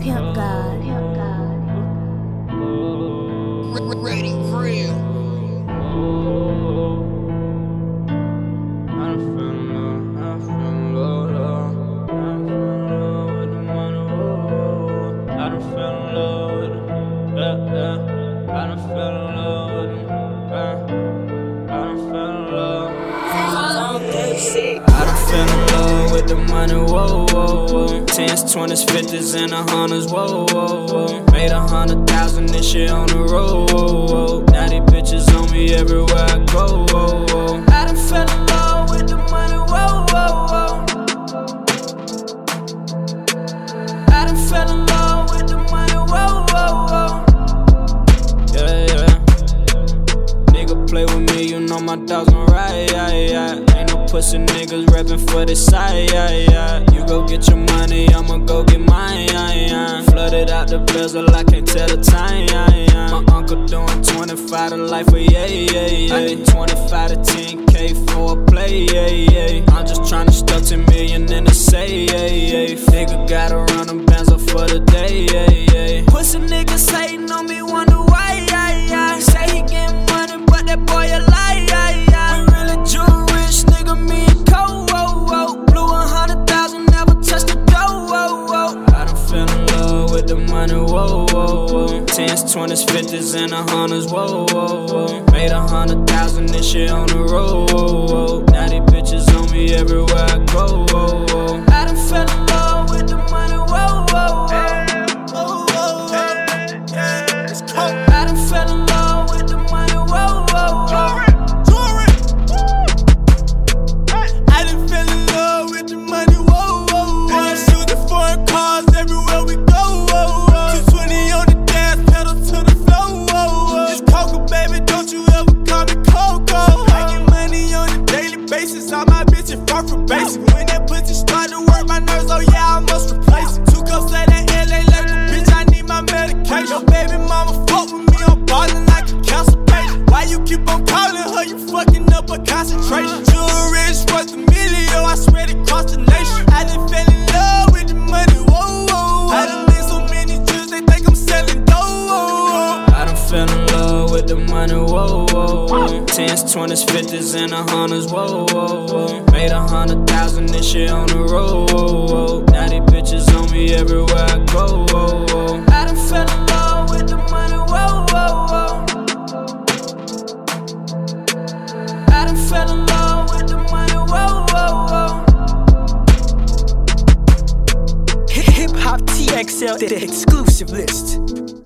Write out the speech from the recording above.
Pimp God. Ready, real. I done fell in love with the money, whoa, whoa, whoa. 10s, 20s, 50s, and 100s, whoa, whoa, whoa. Made 100,000 this year on the road, whoa, whoa. Now these bitches on me everywhere I go, whoa, whoa. I done fell in love with the money, whoa, whoa, whoa. I done fell in love with the money, whoa, whoa, whoa. Yeah, yeah. Nigga play with me, you know my dogs gon' ride, yeah, yeah. Ain't no pussy niggas rapping for the side, yeah, yeah. You go get your money, I'ma go get mine, yeah, yeah. Flooded out the bezel, I can't tell the time, yeah, yeah. My uncle doing 25 to life, yeah, yeah, yeah. 25 to 10K for a play, yeah, yeah. I'm just tryna stuff 10 million in the say, yeah, yeah. Nigga gotta run them bands up for the day, yeah, yeah. Pussy niggas hating on me, wonder why, yeah, yeah. Say he getting money, but that boy a lie, yeah, yeah. We really jewel rich, nigga, me and Cole, whoa, whoa. Blew 100,000, never touched the dough, whoa, whoa. I done fell in love with the money, whoa, whoa, whoa. 10s, 20s, 50s, and 100s, whoa, whoa, whoa. Made 100,000 this year on the road, whoa, whoa. Now these bitches on me everywhere I go, whoa, whoa. I done fell in love with the money, whoa, whoa, whoa. I done fell in love with the money, whoa, whoa, whoa. I done fell in love with the money, whoa, whoa, whoa. Shooting foreign cars everywhere we go, whoa, whoa. 220 on the gas, pedal to the floor, whoa, whoa. It's Coca, baby, don't you ever call me Coco. I get money on a daily basis, all my bitches far from basic. When that pussy start to work my nerves, oh yeah, I must replace it. 2 cups of that LA Laker, bitch, I need my medication. Your baby mama fuck with me, I'm ballin' like a cancer patient. Why you keep on calling her, you fucking up her concentration. Jewelry is worth $1 million, I swear it cost the nation. I done fell in love with the money, whoa, whoa, whoa. I done made so many jewels, they think I'm selling dough, whoa, whoa. I done fell in love with the money, whoa, whoa, whoa. 10s, 20s, 50s, and 100s, whoa, whoa, whoa. Made 100,000 this year on the road, whoa, whoa. Now these bitches on me everywhere I go, whoa, whoa. I done fell in love with the money, whoa, whoa, whoa. I done fell in love with the money, whoa, whoa, whoa. Hip Hop TXL, the exclusive list.